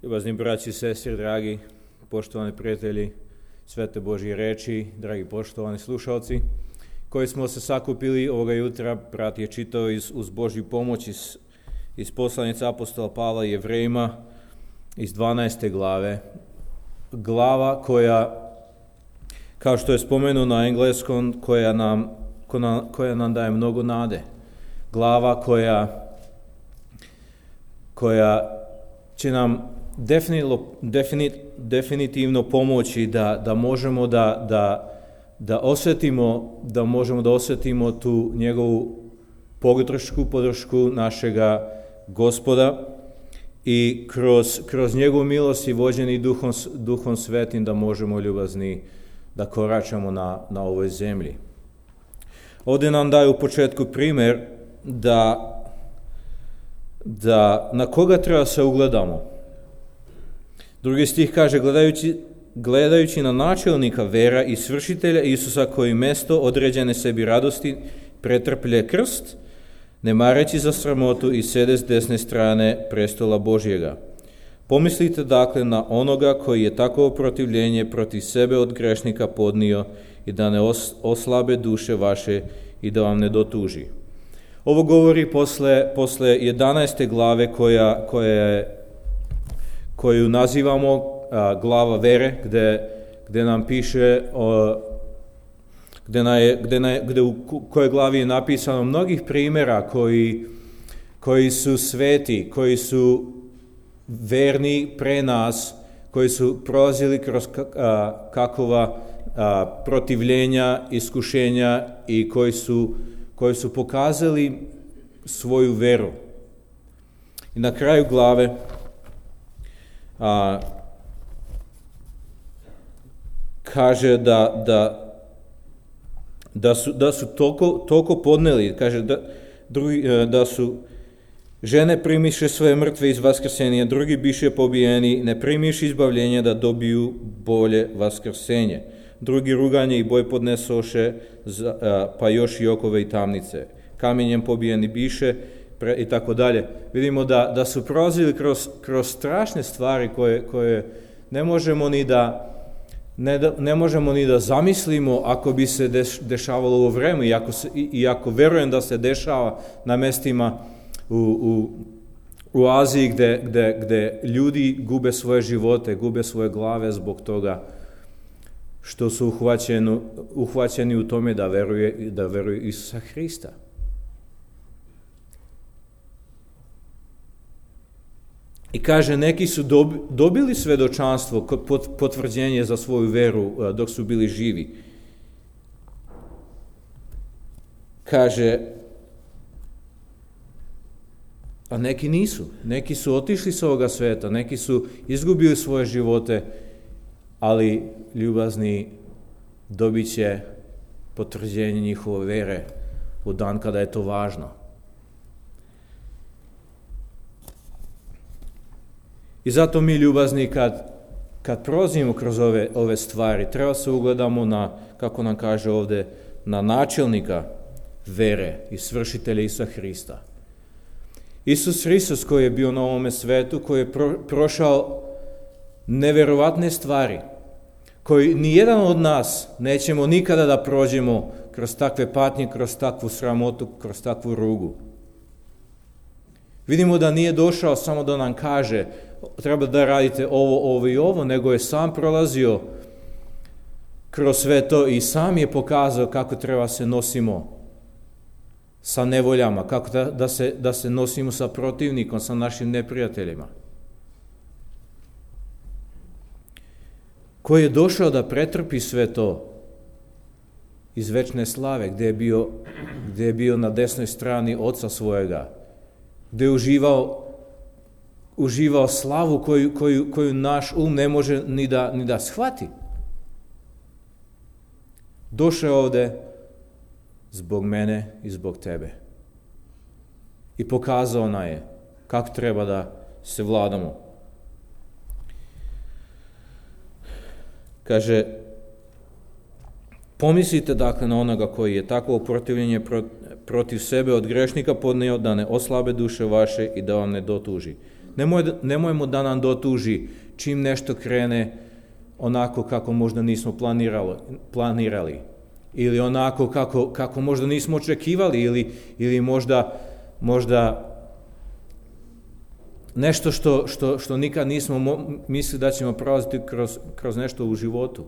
Ljubazni braći i sestre, dragi poštovani prijatelji Svete Božje reči, dragi poštovani slušalci, koji smo se sakupili ovoga jutra, brat je čitao uz Božju pomoć iz poslanice apostola Pavla Jevrejima iz 12. glave. Glava koja, kao što je spomenuo na engleskom, koja nam daje mnogo nade. Glava koja će nam definitivno pomoći da možemo da osjetimo tu njegovu podršku našega Gospoda i kroz njegovu milost i vođeni Duhom Svetim da možemo ljubazni da koračamo na ovoj zemlji. Ovdje nam daju u početku primjer da na koga treba se ugledamo. Drugi stih kaže, gledajući na načelnika vera i svršitelja Isusa koji mesto određene sebi radosti pretrplje krst, ne mareći za sramotu i sede s desne strane prestola Božjega. Pomislite dakle na onoga koji je takovo protivljenje protiv sebe od grešnika podnio i da ne oslabe duše vaše i da vam ne dotuži. Ovo govori posle 11. glave koju nazivamo glava vere, gde nam piše, gde u kojoj glavi je napisano mnogih primjera koji su sveti, koji su verni pre nas, koji su prolazili kroz kakova protivljenja, iskušenja i koji su pokazali svoju veru. I na kraju glave kaže da su toliko podneli, kaže da su žene primiše svoje mrtve iz vaskrsenja, drugi biše pobijeni, ne primiš izbavljenja da dobiju bolje vaskrsenje. Drugi ruganje i boj podnesoše, pa još i okove i tamnice. Kamenjem pobijeni biše i tako dalje. Vidimo da su prolazili kroz strašne stvari koje ne možemo ni da zamislimo ako bi se dešavalo u vreme, iako verujem da se dešava na mestima u Aziji gde ljudi gube svoje živote, gube svoje glave zbog toga što su uhvaćeni u tome da veruju Isusa Hrista. I kaže, neki su dobili svedočanstvo, potvrđenje za svoju veru dok su bili živi. Kaže, a neki nisu. Neki su otišli s ovoga sveta, neki su izgubili svoje živote, ali ljubazni dobit će potvrđenje njihove vere u dan kada je to važno. I zato mi ljubazni kad prolazimo kroz ove stvari, treba se ugledamo na, kako nam kaže ovdje, na načelnika vere i svršitelja Isusa Hrista. Isus Hristos koji je bio na ovome svetu, koji je prošao neverovatne stvari, koji nijedan od nas nećemo nikada da prođemo kroz takve patnje, kroz takvu sramotu, kroz takvu rugu. Vidimo da nije došao samo da nam kaže treba da radite ovo i ovo, nego je sam prolazio kroz sve to i sam je pokazao kako treba se nosimo sa nevoljama, kako da se nosimo sa protivnikom, sa našim neprijateljima. Koji je došao da pretrpi sve to iz večne slave, gdje je bio na desnoj strani Oca svojega, gdje je uživao slavu koju naš ne može ni da shvati. Došao ovdje zbog mene i zbog tebe. I pokazao nam je kako treba da se vladamo. Kaže, pomislite dakle na onoga koji je takvo protivljenje protiv sebe od grešnika podnio da ne oslabe duše vaše i da vam ne dotuži. Nemojmo da nam dotuži čim nešto krene onako kako možda nismo planirali. Ili onako kako možda nismo očekivali. Ili možda nešto što nikad nismo mislili da ćemo prolaziti kroz nešto u životu.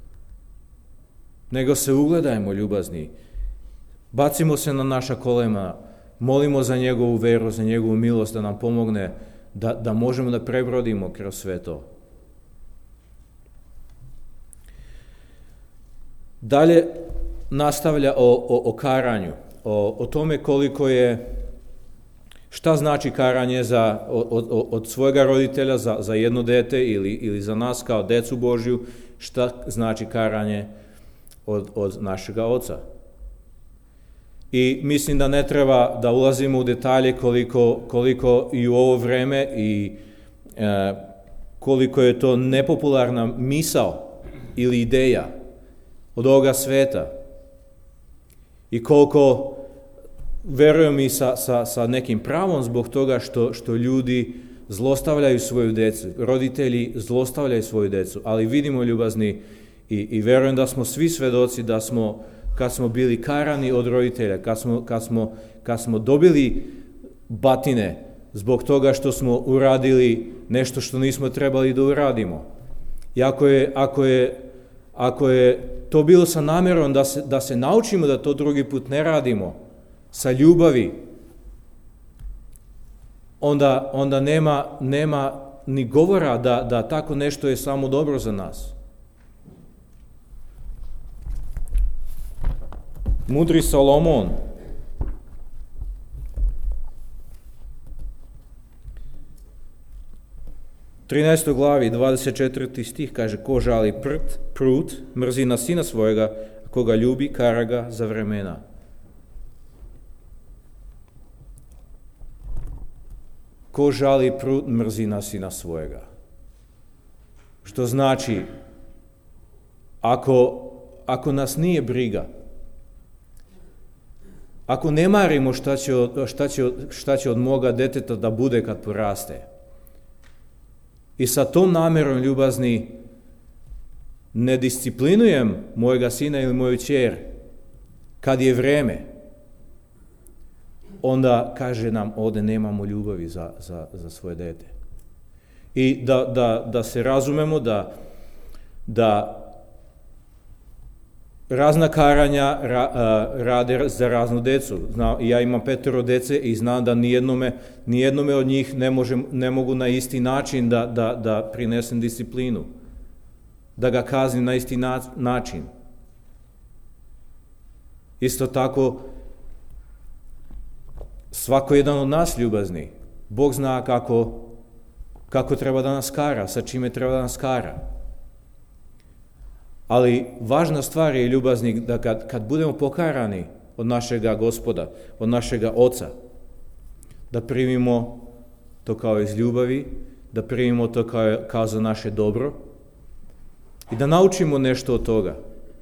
Nego se ugledajmo, ljubazni. Bacimo se na naša kolena, molimo za njegovu veru, za njegovu milost da nam pomogne da možemo da prebrodimo kroz sve to. Dalje nastavlja o karanju, o tome koliko je, šta znači karanje od svojega roditelja za jedno dete ili za nas kao decu Božju, šta znači karanje od našega oca. I mislim da ne treba da ulazimo u detalje koliko i u ovo vreme i koliko je to nepopularna misao ili ideja od ovoga sveta. I koliko, verujem i sa nekim pravom zbog toga što ljudi zlostavljaju svoju decu, roditelji zlostavljaju svoju decu, ali vidimo, ljubazni, i verujem da smo svi svedoci da smo, kad smo bili karani od roditelja, kad smo dobili batine zbog toga što smo uradili nešto što nismo trebali da uradimo. I ako je to bilo sa namjerom da se naučimo da to drugi put ne radimo, sa ljubavi, onda nema ni govora da tako nešto je samo dobro za nas. Mudri Salomon u 13. glavi 24. stih kaže: ko žali prut, mrzi na sina svojega, a koga ljubi, kara ga za vremena. Ko žali prut, mrzi na sina svojega. Što znači, ako nas nije briga, ako ne marimo šta će od moga deteta da bude kad poraste, i sa tom namjerom, ljubazni, ne disciplinujem mojega sina ili moju kćer kad je vreme, onda kaže nam ovdje nemamo ljubavi za svoje dete. I da se razumemo da razna karanja rade za raznu decu. Ja imam 5 dece i znam da nijednome od njih ne mogu na isti način da prinesem disciplinu, da ga kaznim na isti način. Isto tako, svako jedan od nas, ljubazni, Bog zna kako treba da nas kara, sa čime treba da nas kara. Ali važna stvar je, ljubazni, da kad budemo pokarani od našega Gospoda, od našega Oca, da primimo to kao iz ljubavi, da primimo to kao za naše dobro i da naučimo nešto od toga.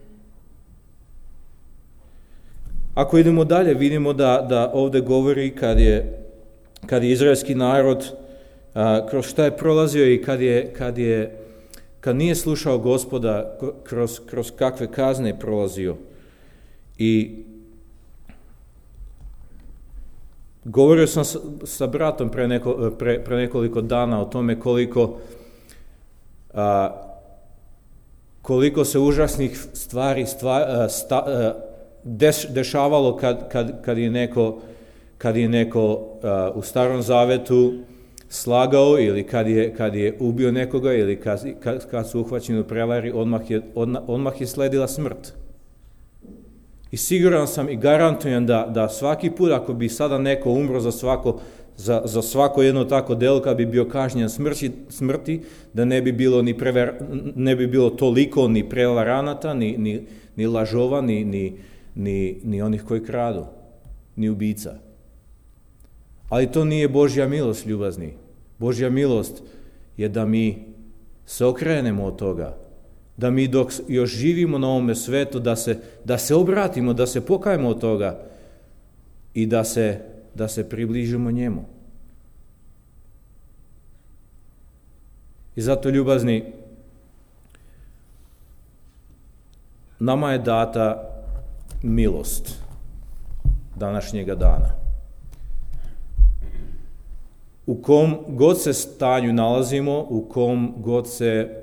Ako idemo dalje, vidimo da ovdje govori kad je izraelski narod kroz šta je prolazio i kad nije slušao Gospoda, kroz kakve kazne je prolazio. I govorio sam sa bratom pre nekoliko dana o tome koliko se užasnih stvari dešavalo kad je neko u Starom Zavetu slagao ili kad je ubio nekoga ili kad su uhvaćeni u prevari, odmah je sledila smrt. I siguran sam i garantujem da svaki put ako bi sada neko umro za svako jedno tako delo, kad bi bio kažnjen smrti, da ne bi bilo toliko ni prevaranata, ni lažova, ni onih koji kradu, ni ubica. Ali to nije Božja milost, ljubazni. Božja milost je da mi se okrenemo od toga, da mi dok još živimo na ovome svetu, da se obratimo, da se pokajemo od toga i da se približimo njemu. I zato, ljubazni, nama je data milost današnjega dana. U kom god se stanju nalazimo, u kom god se,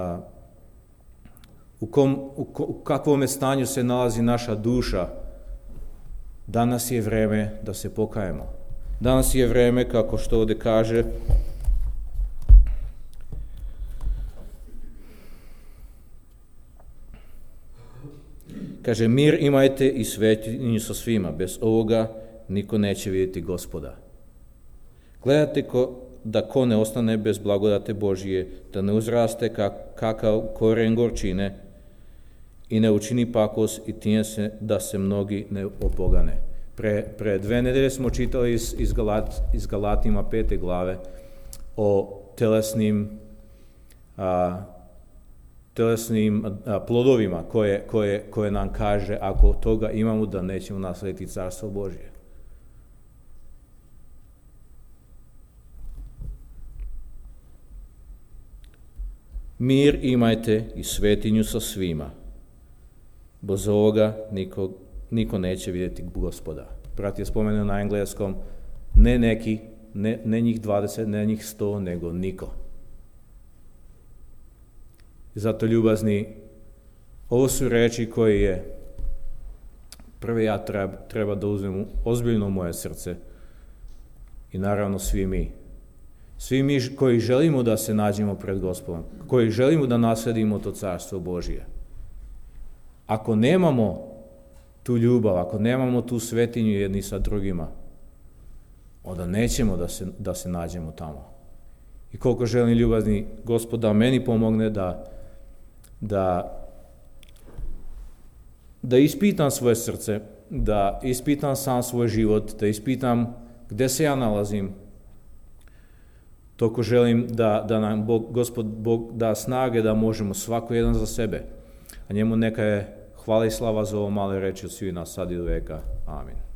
u kakvom stanju se nalazi naša duša, danas je vreme da se pokajemo. Danas je vreme, kako što ovdje kaže, mir imajte i svetinju sa svima, bez ovoga niko neće vidjeti Gospoda. Gledajte da ko ne ostane bez blagodate Božije, da ne uzraste kakav koren gorčine i ne učini pakos i time da se mnogi ne opogane. Pre 2 nedelje smo čitali iz Galatima 5. glave o telesnim plodovima koje nam kaže ako toga imamo da nećemo naslediti carstvo Božje. Mir imajte i svetinju sa svima. Bez ovoga niko neće vidjeti Gospoda. Brat je spomenuo na engleskom, ne neki, ne njih 20, ne njih 100, nego niko. Zato, ljubazni, ovo su reči koje je prvi ja treba da uzmem ozbiljno u moje srce i naravno svi mi. Svi mi koji želimo da se nađemo pred Gospodom, koji želimo da nasledimo to carstvo Božije. Ako nemamo tu ljubav, ako nemamo tu svetinju jedni sa drugima, onda nećemo da se nađemo tamo. I koliko želim, ljubazni Gospod, da meni pomogne da ispitam svoje srce, da ispitam sam svoj život, da ispitam gde se ja nalazim. Toliko želim da nam Gospod Bog da snage da možemo svako jedan za sebe. A njemu neka je hvala i slava za ovo male reči od svih nas sad i do veka. Amin.